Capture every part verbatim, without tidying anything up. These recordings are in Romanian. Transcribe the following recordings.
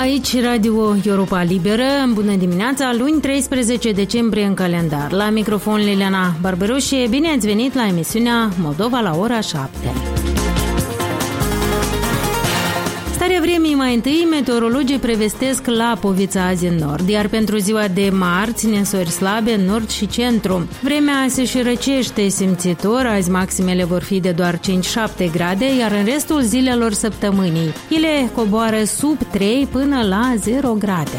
Aici Radio Europa Liberă, bună dimineața, luni treisprezece decembrie în calendar. La microfon Liliana Barberoșie, bine ați venit la emisiunea Moldova la ora șapte. Starea vremii mai întâi, meteorologii prevestesc Lapovița azi în nord, iar pentru ziua de marți, ninsori slabe în nord și centru. Vremea se și răcește simțitor, azi maximele vor fi de doar cinci șapte grade, iar în restul zilelor săptămânii ele coboară sub trei până la zero grade.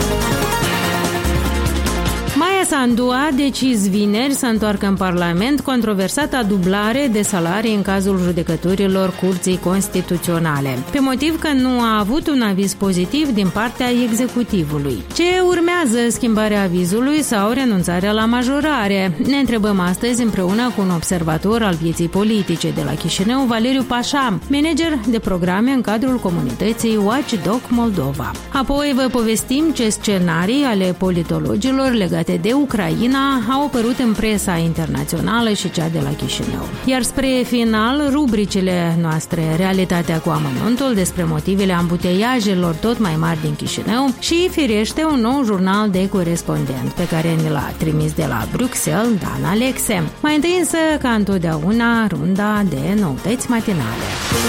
Maia Sandu a decis vineri să întoarcă în Parlament controversata dublare de salarii în cazul judecătorilor Curții Constituționale, pe motiv că nu a avut un aviz pozitiv din partea executivului. Ce urmează, schimbarea avizului sau renunțarea la majorare? Ne întrebăm astăzi împreună cu un observator al vieții politice de la Chișinău, Valeriu Pașa, manager de programe în cadrul comunității Watchdog Moldova. Apoi vă povestim ce scenarii ale politologilor legate de Ucraina au apărut în presa internațională și cea de la Chișinău. Iar spre final, rubricile noastre, realitatea cu amănuntul despre motivele ambuteiajelor tot mai mari din Chișinău și, firește, un nou jurnal de corespondent pe care ne l-a trimis de la Bruxelles Dan Alexe. Mai întâi însă, ca întotdeauna, runda de noutăți matinale.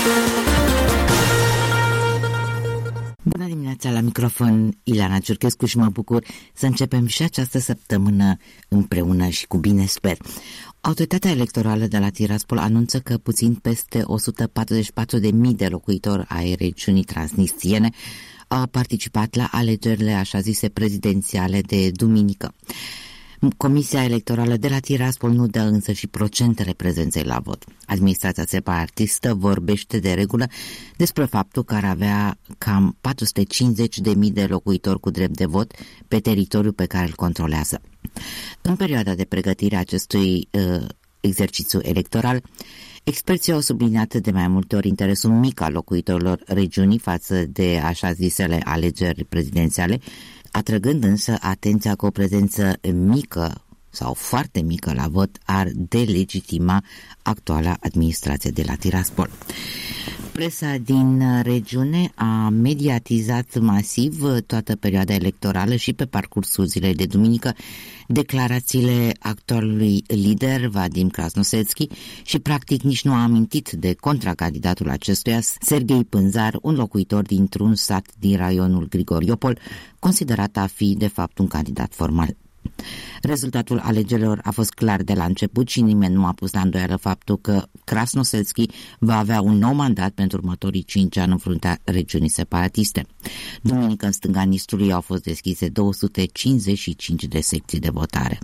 Bună dimineața, la microfon Ileana Ciurchescu și mă bucur să începem și această săptămână împreună și cu bine, sper. Autoritatea electorală de la Tiraspol anunță că puțin peste o sută patruzeci și patru de mii de locuitori ai regiunii transnistriene au participat la alegerile așa zise prezidențiale de duminică. Comisia electorală de la Tiraspol nu dă însă și procentele prezenței la vot. Administrația separatistă vorbește de regulă despre faptul că ar avea cam patru sute cincizeci de mii de locuitori cu drept de vot pe teritoriul pe care îl controlează. În perioada de pregătire a acestui uh, exercițiu electoral, experții au subliniat de mai multe ori interesul mic al locuitorilor regiunii față de așa zisele alegeri prezidențiale, atrăgând însă atenția că o prezență mică sau foarte mică la vot ar delegitima actuala administrație de la Tiraspol. Presa din regiune a mediatizat masiv toată perioada electorală și pe parcursul zilei de duminică declarațiile actualului lider Vadim Krasnoselski și practic nici nu a amintit de contracandidatul acestuia, Serghei Pânzar, un locuitor dintr-un sat din raionul Grigoriopol, considerat a fi de fapt un candidat formal. Rezultatul alegerilor a fost clar de la început și nimeni nu a pus la îndoială faptul că Krasnoselski va avea un nou mandat pentru următorii cinci ani în fruntea regiunii separatiste. Duminică în stânga Nistrului au fost deschise două sute cincizeci și cinci de secții de votare.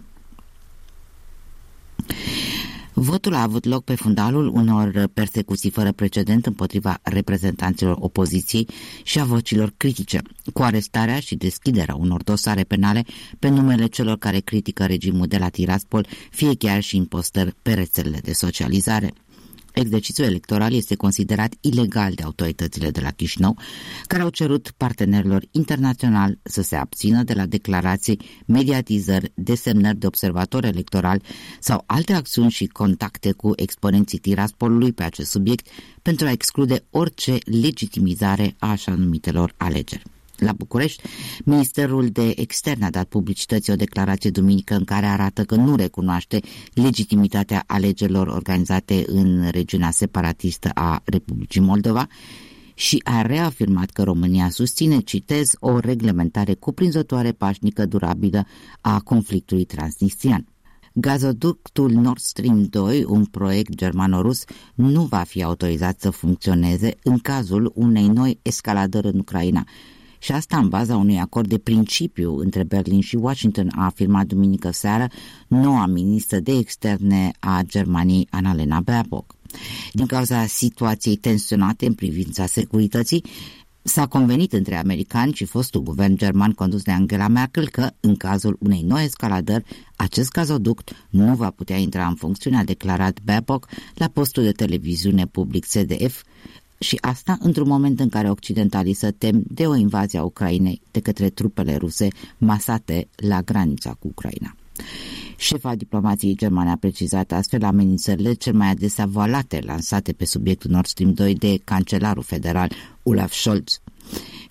Votul a avut loc pe fundalul unor persecuții fără precedent împotriva reprezentanților opoziției și a vocilor critice, cu arestarea și deschiderea unor dosare penale pe numele celor care critică regimul de la Tiraspol, fie chiar și în postări pe rețelele de socializare. Exercițiul electoral este considerat ilegal de autoritățile de la Chișinău, care au cerut partenerilor internaționali să se abțină de la declarații, mediatizări, desemnări de observatori electorali sau alte acțiuni și contacte cu exponenții Tiraspolului pe acest subiect pentru a exclude orice legitimizare a așa numitelor alegeri. La București, Ministerul de Externe a dat publicității o declarație duminică în care arată că nu recunoaște legitimitatea alegerilor organizate în regiunea separatistă a Republicii Moldova și a reafirmat că România susține, citez, o reglementare cuprinzătoare, pașnică, durabilă a conflictului transnistrian. Gazoductul Nord Stream doi, un proiect germano-rus, nu va fi autorizat să funcționeze în cazul unei noi escaladări în Ucraina. Și asta în baza unui acord de principiu între Berlin și Washington, a afirmat duminică seară noua ministră de externe a Germaniei, Annalena Baerbock. Din cauza situației tensionate în privința securității, s-a convenit între americani și fostul guvern german condus de Angela Merkel că, în cazul unei noi escaladări, acest gazoduct nu va putea intra în funcțiune, a declarat Baerbock la postul de televiziune public C D F, și asta într-un moment în care occidentalii se tem de o invazie a Ucrainei de către trupele ruse masate la granița cu Ucraina. Șefa diplomației germane a precizat astfel amenințările cel mai adesea voalate lansate pe subiectul Nord Stream doi de cancelarul federal Olaf Scholz.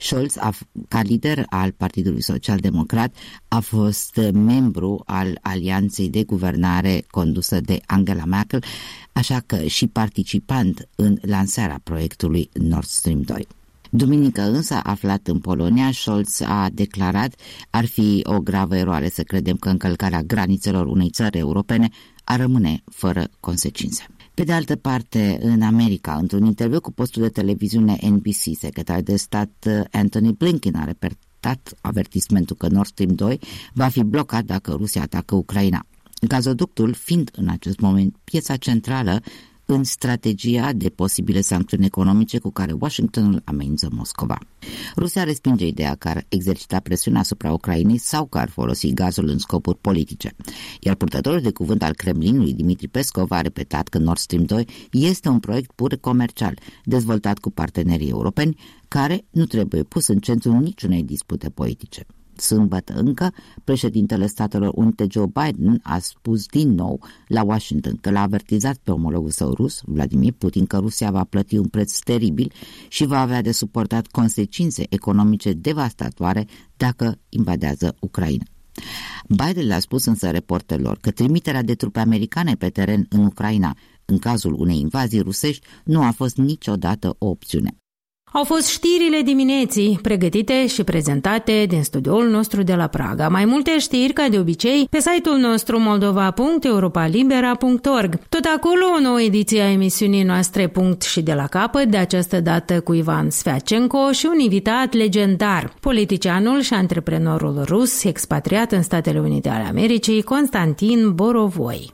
Scholz, a, ca lider al Partidului Social-Democrat, a fost membru al alianței de guvernare condusă de Angela Merkel, așa că și participant în lansarea proiectului Nord Stream doi. Duminică însă, aflat în Polonia, Scholz a declarat: ar fi o gravă eroare să credem că încălcarea granițelor unei țări europene ar rămâne fără consecințe. Pe de altă parte, în America, într-un interviu cu postul de televiziune N B C, secretarul de stat Antony Blinken a repetat avertismentul că Nord Stream doi va fi blocat dacă Rusia atacă Ucraina, gazoductul fiind în acest moment piesa centrală în strategia de posibile sancțiuni economice cu care Washingtonul amenință Moscova. Rusia respinge ideea că ar exercita presiune asupra Ucrainei sau că ar folosi gazul în scopuri politice, iar purtătorul de cuvânt al Kremlinului, Dmitri Peskov, a repetat că Nord Stream doi este un proiect pur comercial, dezvoltat cu partenerii europeni, care nu trebuie pus în centrul niciunei dispute politice. Sâmbătă încă, președintele Statelor Unite Joe Biden a spus din nou la Washington că l-a avertizat pe omologul său rus, Vladimir Putin, că Rusia va plăti un preț teribil și va avea de suportat consecințe economice devastatoare dacă invadează Ucraina. Biden le-a spus însă reporterilor că trimiterea de trupe americane pe teren în Ucraina, în cazul unei invazii rusești, nu a fost niciodată o opțiune. Au fost știrile dimineții, pregătite și prezentate din studioul nostru de la Praga. Mai multe știri, ca de obicei, pe site-ul nostru moldova punct europa libera punct org. Tot acolo o nouă ediție a emisiunii noastre Punct și de la capăt, de această dată cu Ivan Sfeacenco și un invitat legendar, politicianul și antreprenorul rus, expatriat în Statele Unite ale Americii, Constantin Borovoi.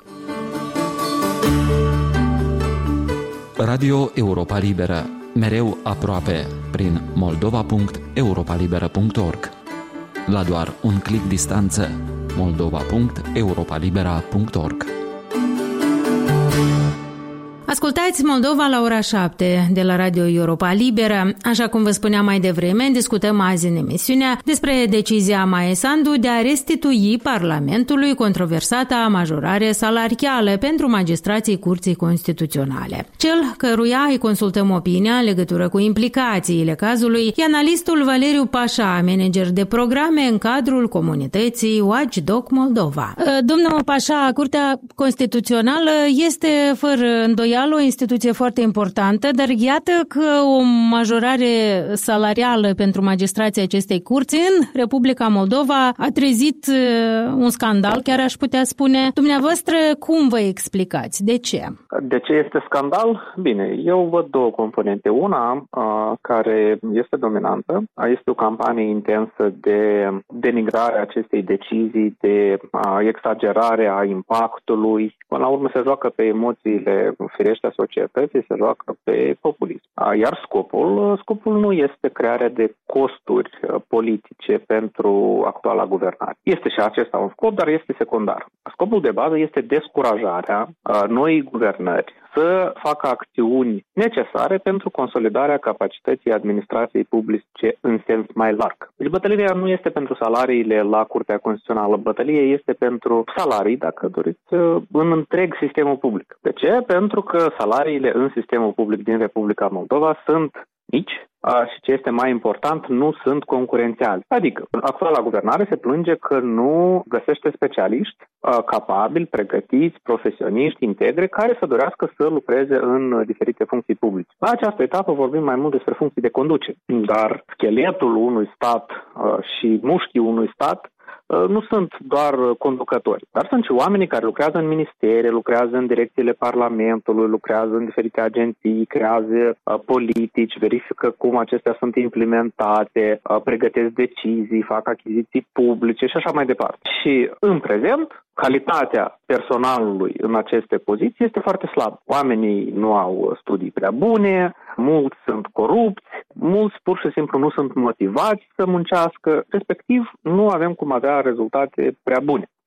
Radio Europa Liberă, mereu aproape, prin moldova punct europa libera punct org. La doar un clic distanță, moldova punct europa libera punct org. Ascultați Moldova la ora șapte de la Radio Europa Liberă. Așa cum vă spuneam mai devreme, discutăm azi în emisiunea despre decizia Maia Sandu de a restitui Parlamentului controversata majorare salarială pentru magistrații Curții Constituționale. Cel căruia îi consultăm opinia în legătură cu implicațiile cazului e analistul Valeriu Pașa, manager de programe în cadrul comunității Watchdog Moldova. Domnul Pașa, Curtea Constituțională este fără îndoială o instituție foarte importantă, dar iată că o majorare salarială pentru magistrații acestei curți în Republica Moldova a trezit un scandal, chiar aș putea spune. Dumneavoastră, cum vă explicați? De ce? De ce este scandal? Bine, eu văd două componente. Una, a, care este dominantă, este o campanie intensă de denigrare a acestei decizii, de a, exagerare a impactului. Până la urmă se joacă pe emoțiile firește a societății, se joacă pe populism. Iar scopul, scopul nu este crearea de costuri politice pentru actuala guvernare. Este și acesta un scop, dar este secundar. Scopul de bază este descurajarea noii guvernări să facă acțiuni necesare pentru consolidarea capacității administrației publice în sens mai larg. Deci bătălia nu este pentru salariile la Curtea Constituțională, bătălia este pentru salarii, dacă doriți, în întreg sistemul public. De ce? Pentru că salariile în sistemul public din Republica Moldova sunt mici și, ce este mai important, nu sunt concurențiali. Adică, actuala guvernare se plânge că nu găsește specialiști capabili, pregătiți, profesioniști, integri, care să dorească să lucreze în diferite funcții publice. La această etapă vorbim mai mult despre funcții de conducere, dar scheletul unui stat și mușchii unui stat nu sunt doar conducători, dar sunt și oamenii care lucrează în ministere, lucrează în direcțiile Parlamentului, lucrează în diferite agenții, creează politici, verifică cum acestea sunt implementate, pregătesc decizii, fac achiziții publice și așa mai departe. Și în prezent, calitatea personalului în aceste poziții este foarte slabă. Oamenii nu au studii prea bune, mulți sunt corupți, mulți pur și simplu nu sunt motivați să muncească, respectiv nu avem cum avea rezultate prea bune.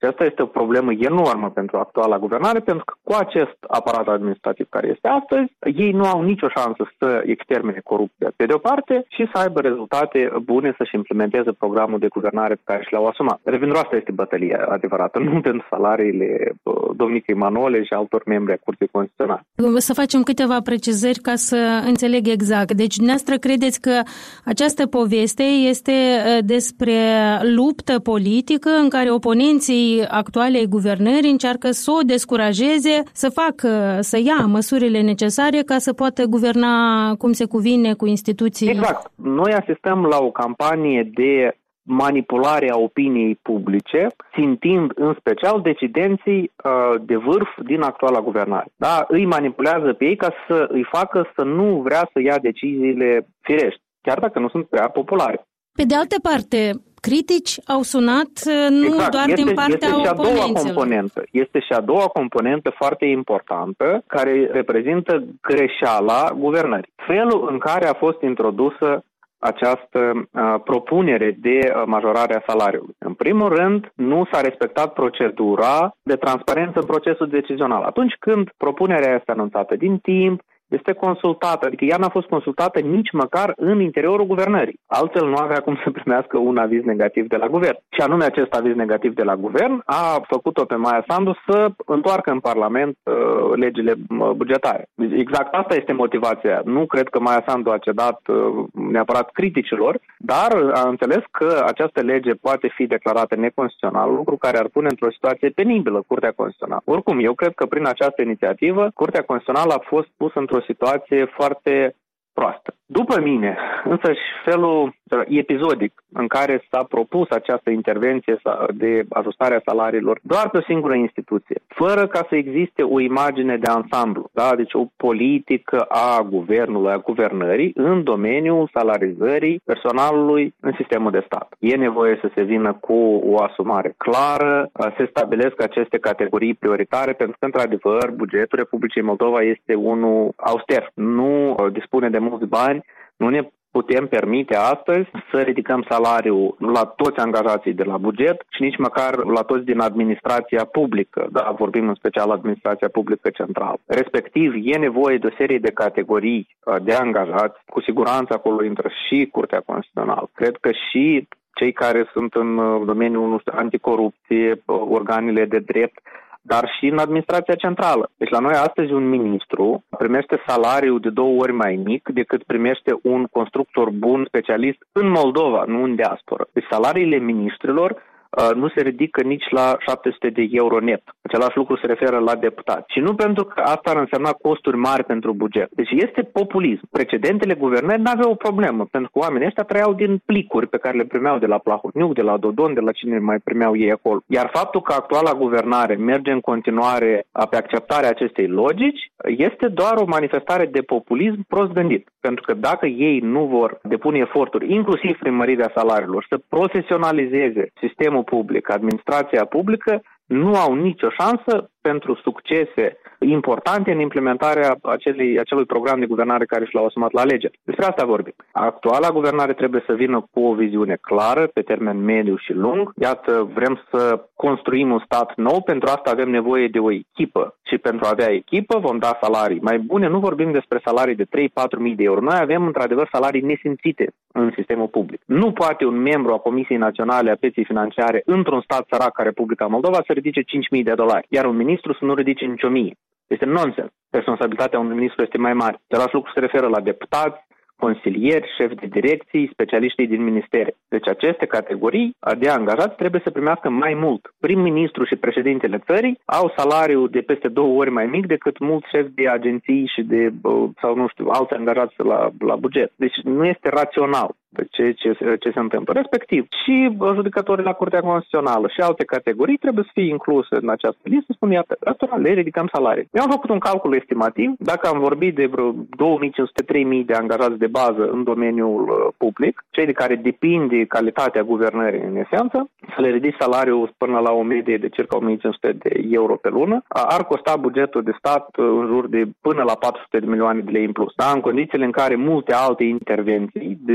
Și asta este o problemă enormă pentru actuala guvernare, pentru că cu acest aparat administrativ care este astăzi, ei nu au nicio șansă să extermine corupția pe de o parte și să aibă rezultate bune să-și implementeze programul de guvernare pe care și l-au asumat. Revindru, asta este bătălia adevărată, nu pentru salariile domnicii Manole și altor membri ai Curții Constituționale. Să facem câteva precizări ca să înțeleg exact. Deci, dumneavoastră credeți că această poveste este despre luptă politică în care oponenții actualei guvernări încearcă să o descurajeze, să facă, să ia măsurile necesare ca să poată guverna cum se cuvine cu instituții? Exact. Noi asistăm la o campanie de manipulare a opiniei publice, țintind în special decidenții uh, de vârf din actuala guvernare. Da? Îi manipulează pe ei ca să îi facă să nu vrea să ia deciziile firești, chiar dacă nu sunt prea populare. Pe de altă parte, critici au sunat nu exact. doar este, din partea este și a doua oponenților. componentă. Este și a doua componentă foarte importantă care reprezintă greșeala guvernării. Felul în care a fost introdusă această uh, propunere de uh, majorare a salariului. În primul rând, nu s-a respectat procedura de transparență în procesul decizional. Atunci când propunerea este anunțată din timp, este consultată, adică ea n-a fost consultată nici măcar în interiorul guvernării. Altfel nu avea cum să primească un aviz negativ de la guvern. Și anume acest aviz negativ de la guvern a făcut-o pe Maia Sandu să întoarcă în Parlament uh, legile bugetare. Exact asta este motivația. Nu cred că Maia Sandu a cedat uh, neapărat criticilor, dar a înțeles că această lege poate fi declarată neconstituțională, lucru care ar pune într-o situație penibilă Curtea Constituțională. Oricum, eu cred că prin această inițiativă Curtea Constituțională a fost pusă într-o situație foarte proastă. După mine, însă și felul episodic în care s-a propus această intervenție de ajustare a salariilor doar pe o singură instituție, fără ca să existe o imagine de ansamblu, da? Deci o politică a guvernului, a guvernării în domeniul salarizării personalului în sistemul de stat. E nevoie să se vină cu o asumare clară, se stabilesc aceste categorii prioritare, pentru că, într-adevăr, bugetul Republicii Moldova este unul auster. Nu dispune de mulți bani, nu ne putem permite astăzi să ridicăm salariul la toți angajații de la buget și nici măcar la toți din administrația publică, da, vorbim în special administrația publică centrală. Respectiv, e nevoie de o serie de categorii de angajați, cu siguranță acolo intră și Curtea Constituțională. Cred că și cei care sunt în domeniul nu știu, anticorupție, organele de drept, dar și în administrația centrală. Deci la noi astăzi un ministru primește salariul de două ori mai mic decât primește un constructor bun specialist în Moldova, nu în diaspora. Deci salariile ministrilor nu se ridică nici la șapte sute de euro net. Același lucru se referă la deputați. Și nu pentru că asta ar însemna costuri mari pentru buget. Deci este populism. Precedentele guvernări n-aveau o problemă, pentru că oamenii ăștia trăiau din plicuri pe care le primeau de la Plahotniuc, de la Dodon, de la cine mai primeau ei acolo. Iar faptul că actuala guvernare merge în continuare pe acceptarea acestei logici este doar o manifestare de populism prost gândit. Pentru că dacă ei nu vor depune eforturi, inclusiv prin mărirea salariilor, să profesionalizeze sistemul public, administrația publică, nu au nicio șansă pentru succese importante în implementarea acelui, acelui program de guvernare care și l-au asumat la lege. Despre asta vorbim. Actuala guvernare trebuie să vină cu o viziune clară, pe termen mediu și lung. Iată, vrem să construim un stat nou, pentru asta avem nevoie de o echipă. Și pentru a avea echipă vom da salarii mai bune. Nu vorbim despre salarii de trei-patru mii de euro. Noi avem, într-adevăr, salarii nesimțite în sistemul public. Nu poate un membru a Comisiei Naționale a Pieței Financiare într-un stat sărac ca Republica Moldova să ridice cinci mii de dolari, iar un ministru să nu ridice nici o mie. Este nonsens. Responsabilitatea unui ministru este mai mare. Același lucru se referă la deputați, consilieri, șefi de direcții, specialiștii din ministere. Deci aceste categorii de angajați trebuie să primească mai mult. Prim-ministru și președintele țării au salariul de peste două ori mai mic decât mulți șefi de agenții și de, sau nu știu, alți angajați la, la buget. Deci nu este rațional ce, ce, ce se întâmplă. Respectiv, și judecătorii la Curtea Constituțională și alte categorii trebuie să fie incluse în această listă. Spun, iată, atunci le ridicăm salarii. Eu am făcut un calcul estimativ. Dacă am vorbit de vreo două mii cinci sute - trei mii de angajați de bază în domeniul public, cei de care depinde calitatea guvernării în esență, să le ridici salariul până la o medie de circa o mie cinci sute de euro pe lună, ar costa bugetul de stat în jur de până la patru sute de milioane de lei în plus. Da? În condițiile în care multe alte intervenții, de exemplu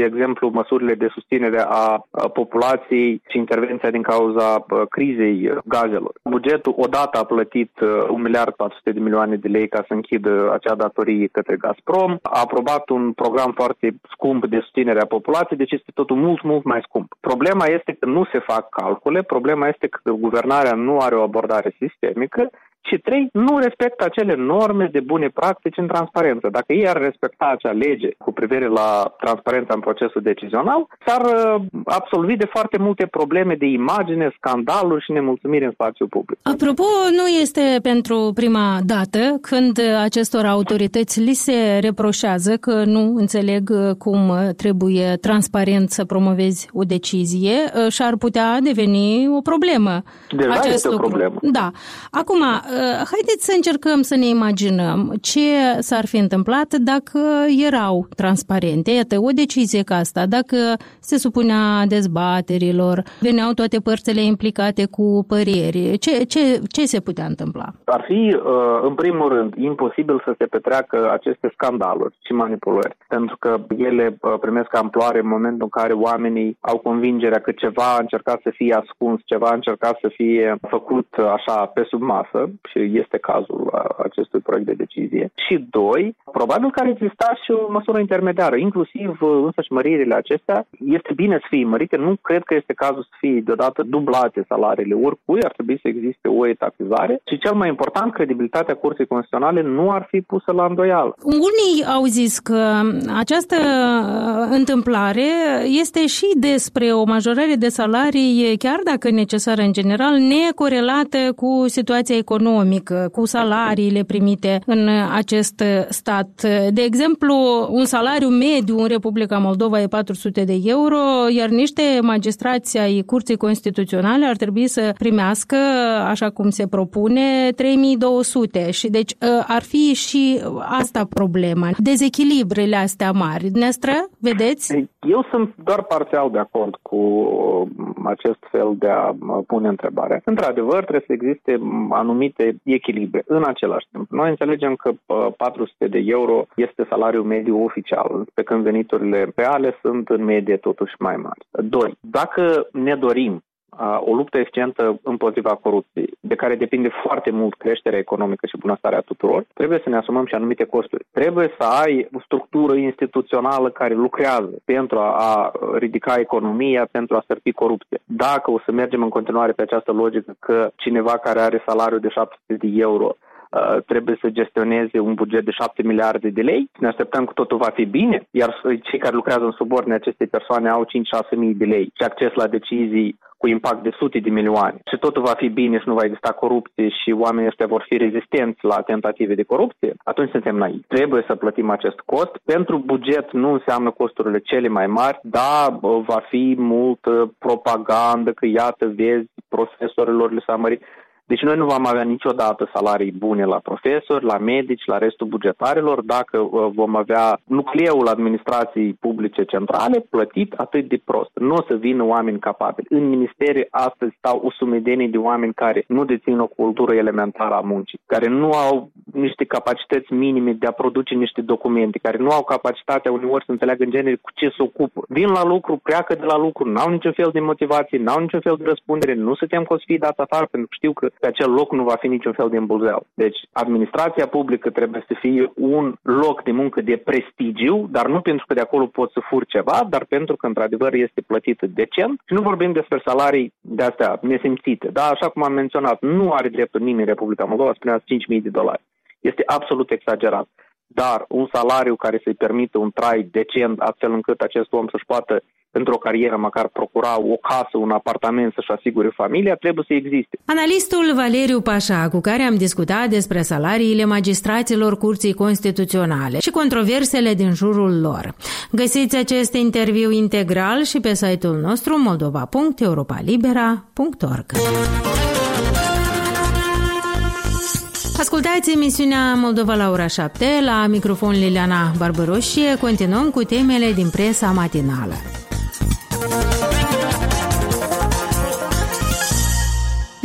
exemplu, măsurile de susținere a populației și intervenția din cauza crizei gazelor. Bugetul odată a plătit un miliard patru sute de milioane de lei ca să închidă acea datorie către Gazprom, a aprobat un program foarte scump de susținere a populației, deci este totul mult, mult mai scump. Problema este că nu se fac calcule, problema este că guvernarea nu are o abordare sistemică și trei, nu respectă acele norme de bune practici în transparență. Dacă ei ar respecta acea lege cu privire la transparența în procesul decizional, s-ar absolvi de foarte multe probleme de imagine, scandaluri și nemulțumiri în spațiul public. Apropo, nu este pentru prima dată când acestor autorități li se reproșează că nu înțeleg cum trebuie transparent să promovezi o decizie și ar putea deveni o problemă. Deja acest este lucru. o problemă. Da. Acum, haideți să încercăm să ne imaginăm ce s-ar fi întâmplat dacă erau transparente. Iată, o decizie ca asta, dacă se supunea dezbaterilor, veneau toate părțile implicate cu păreri, ce, ce, ce se putea întâmpla? Ar fi, în primul rând, imposibil să se petreacă aceste scandaluri și manipulări, pentru că ele primesc amploare în momentul în care oamenii au convingerea că ceva a încercat să fie ascuns, ceva a încercat să fie făcut așa pe sub masă, și este cazul acestui proiect de decizie. Și doi, probabil că ar exista și o măsură intermediară, inclusiv însăși măririle acestea. Este bine să fie mărite, nu cred că este cazul să fie deodată dublate salariile oricui, ar trebui să existe o etapizare și cel mai important, credibilitatea Curții Constituționale nu ar fi pusă la îndoială. Unii au zis că această întâmplare este și despre o majorare de salarii, chiar dacă necesară în general, necorelată cu situația economică, cu salariile primite în acest stat. De exemplu, un salariu mediu în Republica Moldova e patru sute de euro, iar niște magistrați ai Curții Constituționale ar trebui să primească, așa cum se propune, trei mii două sute. Și deci ar fi și asta problema. Dezechilibrele astea mari. Dumneavoastră, vedeți? Eu sunt doar parțial de acord cu acest fel de a pune întrebarea. Într-adevăr, trebuie să existe anumite echilibre. În același timp, noi înțelegem că patru sute de euro este salariul mediu oficial, pe când veniturile reale sunt în medie totuși mai mari. Doi, dacă ne dorim o luptă eficientă împotriva corupției, de care depinde foarte mult creșterea economică și bunăstarea tuturor, trebuie să ne asumăm și anumite costuri. Trebuie să ai o structură instituțională care lucrează pentru a ridica economia, pentru a stârpi corupție. Dacă o să mergem în continuare pe această logică că cineva care are salariul de șapte sute de euro trebuie să gestioneze un buget de șapte miliarde de lei, ne așteptăm că totul va fi bine, iar cei care lucrează în subordine acestei persoane au cinci șase mii de lei și acces la decizii cu impact de sute de milioane și totul va fi bine și nu va exista corupție și oamenii ăștia vor fi rezistenți la tentative de corupție, atunci suntem naivi. Trebuie să plătim acest cost. Pentru buget nu înseamnă costurile cele mai mari, dar va fi multă propagandă că iată, vezi, profesorilor le s-a mărit. Deci noi nu vom avea niciodată salarii bune la profesori, la medici, la restul bugetarilor, dacă vom avea nucleul administrației publice centrale plătit atât de prost. Nu o să vină oameni capabili. În ministerii astăzi stau o sumedenie de oameni care nu dețin o cultură elementară a muncii, care nu au niște capacități minime de a produce niște documente, care nu au capacitatea uneori să înțeleagă în genere cu ce se ocupă. Vin la lucru, pleacă de la lucru, n-au niciun fel de motivație, n-au niciun fel de răspundere, nu se tem că o să fie dat afară pentru că știu că pe acel loc nu va fi niciun fel de îmbulzeală. Deci, administrația publică trebuie să fie un loc de muncă de prestigiu, dar nu pentru că de acolo poți să furi ceva, dar pentru că, într-adevăr, este plătită decent. Și nu vorbim despre salarii de-astea nesimțite. Da, așa cum am menționat, nu are dreptul nimeni în Republica Moldova să primească cinci mii de dolari. Este absolut exagerat. Dar un salariu care să-i permită un trai decent, astfel încât acest om să-și poată, pentru o carieră, măcar procura o casă, un apartament, să-și asigure familia, trebuie să existe. Analistul Valeriu Pașa, cu care am discutat despre salariile magistraților Curții Constituționale și controversele din jurul lor. Găsiți acest interviu integral și pe site-ul nostru moldova punct europa libera punct org. Ascultați emisiunea Moldova la ora șapte, la microfon Liliana Barbăroșie. Continuăm cu temele din presa matinală.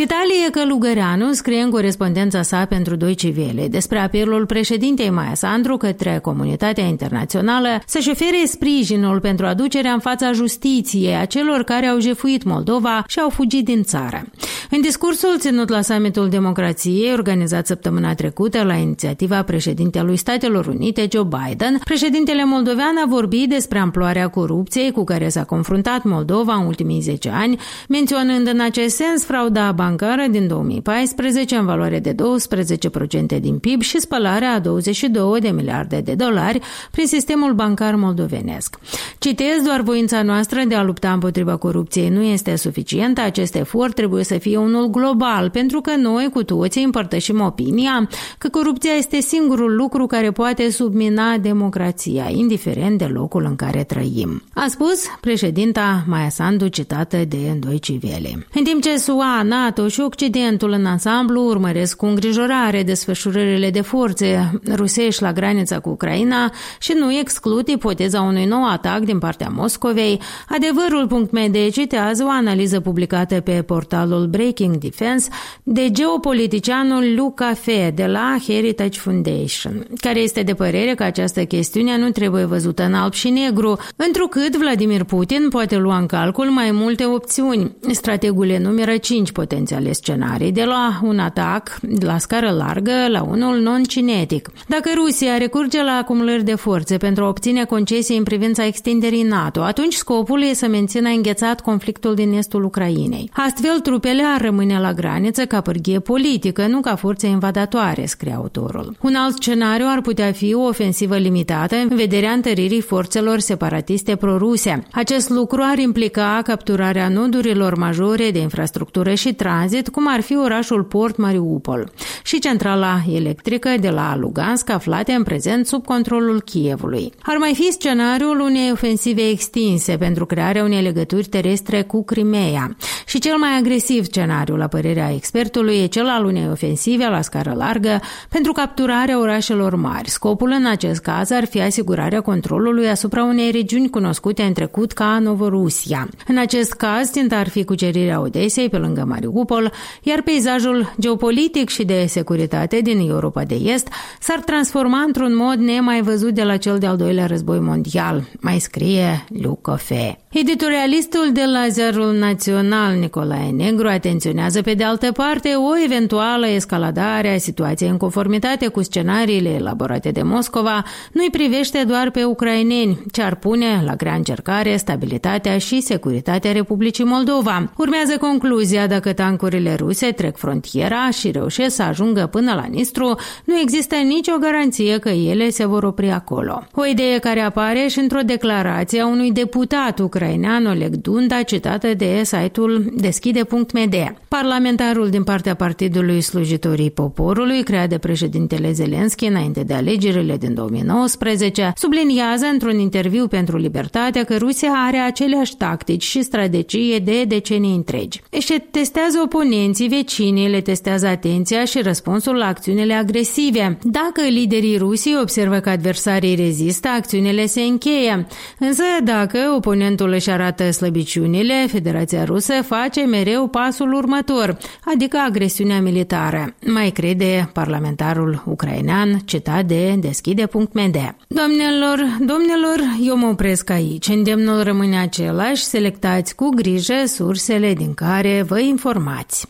Vitalie Călugăreanu scrie în corespondența sa pentru Deutsche Welle despre apelul președintei Maia Sandu către comunitatea internațională să-și ofere sprijinul pentru aducerea în fața justiției a celor care au jefuit Moldova și au fugit din țară. În discursul ținut la summitul democrației, organizat săptămâna trecută la inițiativa președintelui Statelor Unite, Joe Biden, președintele moldovean a vorbit despre amploarea corupției cu care s-a confruntat Moldova în ultimii zece ani, menționând în acest sens frauda bancară din două mii paisprezece în valoare de doisprezece la sută din P I B și spălarea a douăzeci și două de miliarde de dolari prin sistemul bancar moldovenesc. Citez, doar voința noastră de a lupta împotriva corupției nu este suficientă, acest efort trebuie să fie unul global, pentru că noi cu toții împărtășim opinia că corupția este singurul lucru care poate submina democrația, indiferent de locul în care trăim. A spus președinta Maia Sandu, citată de Deutsche Welle. În timp ce S U A, NATO și Occidentul în ansamblu urmăresc cu îngrijorare desfășurările de forțe rusești la granița cu Ucraina și nu exclud ipoteza unui nou atac din partea Moscovei, adevărul punct m d citează o analiză publicată pe portalul Breaking Defense de geopoliticianul Luca Fe de la Heritage Foundation, care este de părere că această chestiune nu trebuie văzută în alb și negru, întrucât Vladimir Putin poate lua în calcul mai multe opțiuni. Strategul enumeră cinci potențiale scenarii, de la un atac la scară largă la unul non-cinetic. Dacă Rusia recurge la acumulări de forțe pentru a obține concesii în privința extinderii NATO, atunci scopul e să mențină înghețat conflictul din estul Ucrainei. Astfel, trupele ar rămâne la graniță ca pârghie politică, nu ca forțe invadatoare, scrie autorul. Un alt scenariu ar putea fi o ofensivă limitată în vederea întăririi forțelor separatiste proruse. Acest lucru ar implica capturarea nodurilor majore de infrastructură și tranzit, cum ar fi orașul port Mariupol și centrala electrică de la Lugansk, aflate în prezent sub controlul Kievului. Ar mai fi scenariul unei ofensive extinse pentru crearea unei legături terestre cu Crimea. Și cel mai agresiv scenariu, la părerea expertului, e cel al unei ofensive la scară largă pentru capturarea orașelor mari. Scopul în acest caz ar fi asigurarea controlului asupra unei regiuni cunoscute în trecut ca Novorusia. În acest caz, ținta ar fi cucerirea Odesei pe lângă Mariupol, iar peisajul geopolitic și de securitate din Europa de Est s-ar transforma într-un mod nemai văzut de la cel de-al doilea război mondial, mai scrie Luca Fe. Editorialistul de la Ziarul Național, Nicolae Negru, atenționează pe de altă parte o eventuală escaladare a situației în conformitate cu scenariile elaborate de Moscova, nu-i privește doar pe ucraineni, ci ar pune la grea încercare stabilitatea și securitatea Republicii Moldova. Urmează concluzia: dacă tancurile ruse trec frontiera și reușesc să ajungă până la Nistru, nu există nicio garanție că ele se vor opri acolo. O idee care apare și într-o declarație a unui deputat ucrainean, Oleg Dunda, citată de site-ul deschide punct m d. Parlamentarul din partea Partidului Slujitorii Poporului, creat de președintele Zelenski înainte de alegerile din două mii nouăsprezece, subliniază într-un interviu pentru Libertatea că Rusia are aceleași tactici și strategii de decenii întregi. Își testează oponenții, vecinii, le testează atenția și răspunsul la acțiunile agresive. Dacă liderii rusii observă că adversarii rezistă, acțiunile se încheie. Însă dacă oponentul își arată slăbiciunile, Federația Rusă face mereu pasul următor, adică agresiunea militară, mai crede parlamentarul ucrainean, citat de deschide punct m d. Doamnelor, domnilor, eu mă opresc aici. Îndemnul rămâne același, selectați cu grijă sursele din care vă informați.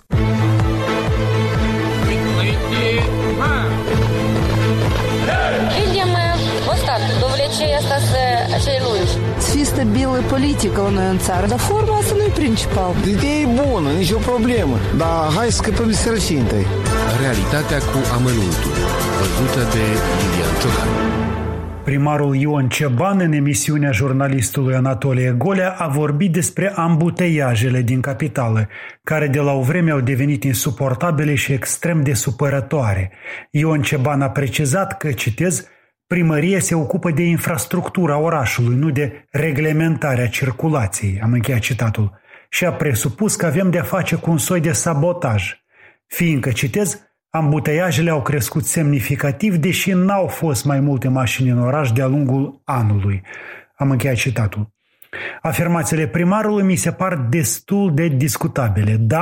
Să fie stabilă politică la noi în țară, dar forma asta nu e principal. Ideea e bună, nicio problemă, dar hai să scăpăm de sărăcie întâi. Realitatea cu amănuntul, văzută de Lilian Ciocan. Primarul Ion Ceban, în emisiunea jurnalistului Anatolie Golea, a vorbit despre ambuteiajele din capitală, care de la o vreme au devenit insuportabile și extrem de supărătoare. Ion Ceban a precizat că, citez, primăria se ocupă de infrastructura orașului, nu de reglementarea circulației, am încheiat citatul, și a presupus că avem de-a face cu un soi de sabotaj, fiindcă, citez, ambuteiajele au crescut semnificativ, deși n-au fost mai multe mașini în oraș de-a lungul anului. Am încheiat citatul. Afirmațiile primarului mi se par destul de discutabile. Da,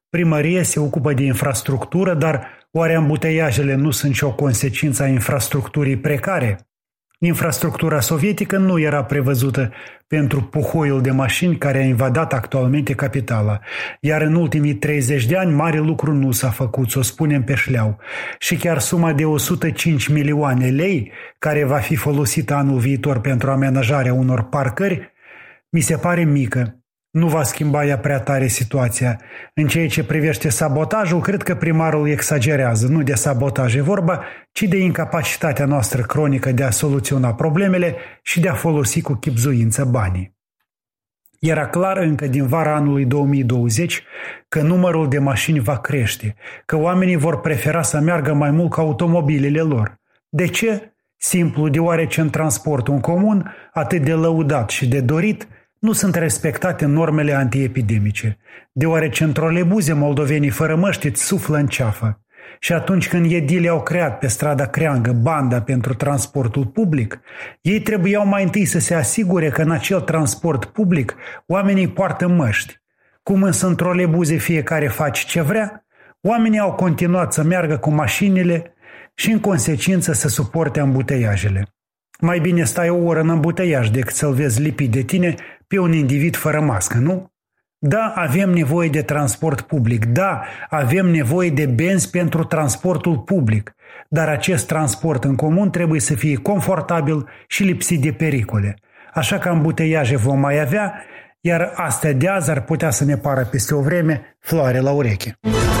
Primărie se ocupă de infrastructură, dar oare ambuteiajele nu sunt și o consecință a infrastructurii precare? Infrastructura sovietică nu era prevăzută pentru puhoiul de mașini care a invadat actualmente capitala, iar în ultimii treizeci de ani mare lucru nu s-a făcut, să o spunem pe șleau. Și chiar suma de o sută cinci milioane lei, care va fi folosită anul viitor pentru amenajarea unor parcări, mi se pare mică. Nu va schimba ea prea tare situația. În ceea ce privește sabotajul, cred că primarul exagerează. Nu de sabotaj e vorba, ci de incapacitatea noastră cronică de a soluționa problemele și de a folosi cu chibzuință banii. Era clar încă din vara anului două mii douăzeci că numărul de mașini va crește, că oamenii vor prefera să meargă mai mult ca automobilele lor. De ce? Simplu, deoarece în transportul în comun, atât de lăudat și de dorit, nu sunt respectate normele antiepidemice, deoarece în troleibuze moldovenii fără măști îți suflă în ceafă. Și atunci când edilii au creat pe strada Creangă banda pentru transportul public, ei trebuiau mai întâi să se asigure că în acel transport public oamenii poartă măști. Cum însă în troleibuze fiecare face ce vrea, oamenii au continuat să meargă cu mașinile și în consecință să suporte ambuteiajele. Mai bine stai o oră în ambuteiaj decât să-l vezi lipit de tine pe un individ fără mască, nu? Da, avem nevoie de transport public, da, avem nevoie de benzi pentru transportul public, dar acest transport în comun trebuie să fie confortabil și lipsit de pericole. Așa că ambuteiaje vom mai avea, iar astea de azi ar putea să ne pară peste o vreme floare la ureche.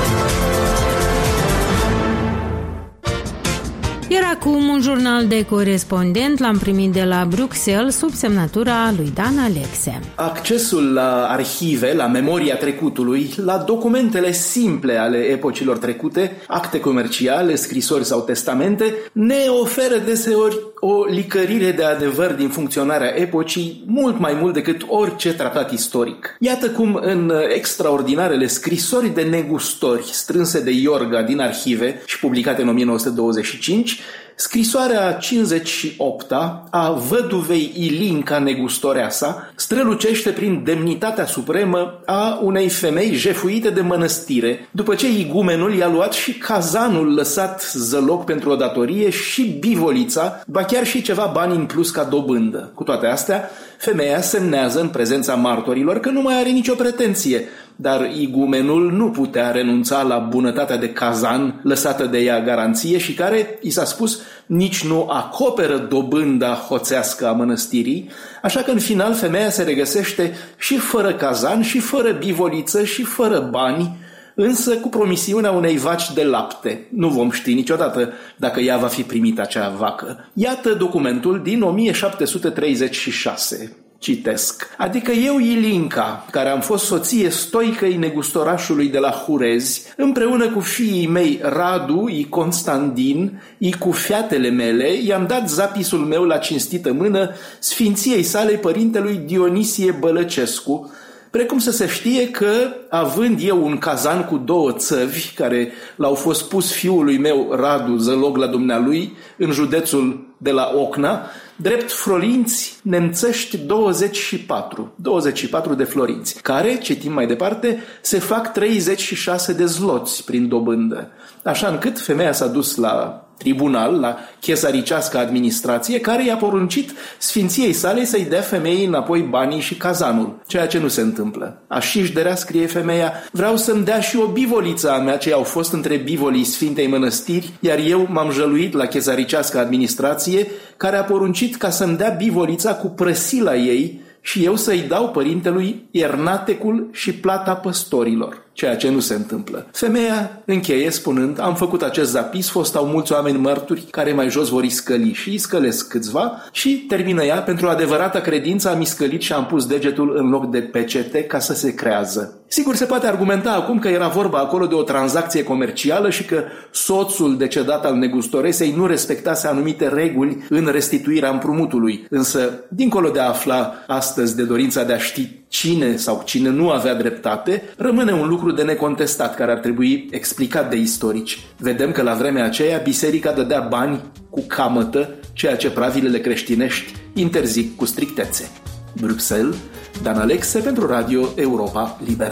Iar acum un jurnal de corespondent l-am primit de la Bruxelles sub semnătura lui Dan Alexe. Accesul la arhive, la memoria trecutului, la documentele simple ale epocilor trecute, acte comerciale, scrisori sau testamente, ne oferă deseori o licărire de adevăr din funcționarea epocii mult mai mult decât orice tratat istoric. Iată cum în extraordinarele scrisori de negustori strânse de Iorga din arhive și publicate în o mie nouă sute douăzeci și cinci, scrisoarea cincizeci și opta a văduvei Ilinca Negustoreasa strălucește prin demnitatea supremă a unei femei jefuite de mănăstire, după ce igumenul i-a luat și cazanul lăsat zăloc pentru o datorie și bivolița, ba chiar și ceva bani în plus ca dobândă. Cu toate astea, femeia semnează în prezența martorilor că nu mai are nicio pretenție, dar igumenul nu putea renunța la bunătatea de cazan lăsată de ea garanție și care, i s-a spus, nici nu acoperă dobânda hoțească a mănăstirii, așa că în final femeia se regăsește și fără cazan, și fără bivoliță, și fără bani, însă cu promisiunea unei vaci de lapte. Nu vom ști niciodată dacă ea va fi primită acea vacă. Iată documentul din o mie șapte sute treizeci și șase. Citesc. Adică eu, Ilinca, care am fost soție stoicăi negustorașului de la Hurezi, împreună cu fiii mei Radu, i Constantin, i cu fiatele mele, i-am dat zapisul meu la cinstită mână sfinției sale părintelui Dionisie Bălăcescu, precum să se știe că, având eu un cazan cu două țăvi, care l-au fost pus fiului meu Radu, zălog la dumnealui, în județul de la Ocna, drept florinți nemțești douăzeci și patru, douăzeci și patru de florinți, care, citim mai departe, se fac treizeci și șase de zloți prin dobândă. Așa încât femeia s-a dus la tribunal, la chesaricească administrație, care i-a poruncit sfinției sale să-i dea femeii înapoi banii și cazanul, ceea ce nu se întâmplă. Așișderea, scrie femeia, vreau să-mi dea și o bivoliță a mea, ce au fost între bivolii Sfintei Mănăstiri, iar eu m-am jăluit la chesaricească administrație, care a poruncit ca să-mi dea bivolița cu prăsila ei și eu să-i dau părintelui iernatecul și plata păstorilor, ceea ce nu se întâmplă. Femeia încheie spunând, am făcut acest zapis, fostau mulți oameni mărturi care mai jos vor iscăli și iscălesc câțiva și termină ea, pentru adevărata credință am iscălit și am pus degetul în loc de pecete ca să se crează. Sigur, se poate argumenta acum că era vorba acolo de o tranzacție comercială și că soțul decedat al negustoresei nu respectase anumite reguli în restituirea împrumutului. Însă, dincolo de a afla astăzi de dorința de a ști cine sau cine nu avea dreptate, rămâne un lucru de necontestat care ar trebui explicat de istorici. Vedem că la vremea aceea biserica dădea bani cu camătă, ceea ce pravilele creștinești interzic cu strictețe. Bruxelles, Dan Alexe pentru Radio Europa Liberă.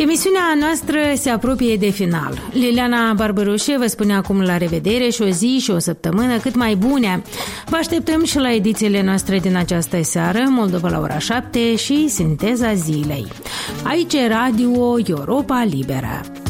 Emisiunea noastră se apropie de final. Liliana Barbaroșe vă spune acum la revedere și o zi și o săptămână cât mai bune. Vă așteptăm și la edițiile noastre din această seară, Moldova la ora șapte și Sinteza zilei. Aici e Radio Europa Liberă.